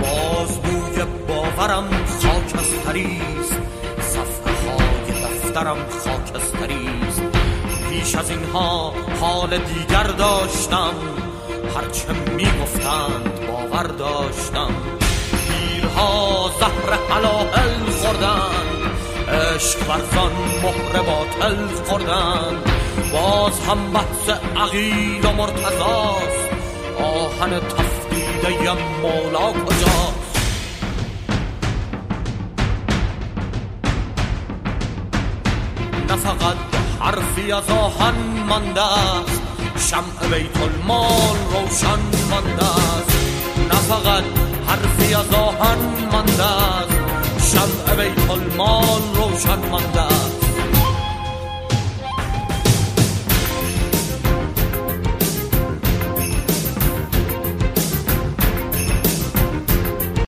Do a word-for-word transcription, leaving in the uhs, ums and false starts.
باز بوی باورم خاکستریست، صفحه های دفترم خاکستریست. پیش از اینها حال دیگر داشتم، هرچه میگفتند باور داشتم. پیرها زهر حلاهل خوردند، عشق ورزان مهر باطل خوردند. باز هم بحث عقید و مرتضاست، آهن تفدیده مولا کجاست؟ نه فقط حرفی از آهن مانده است، شمع بیت المال روشن مانده است. نه فقط حرفی از آهن مانده است، شمع بیت المال روشن مانده است.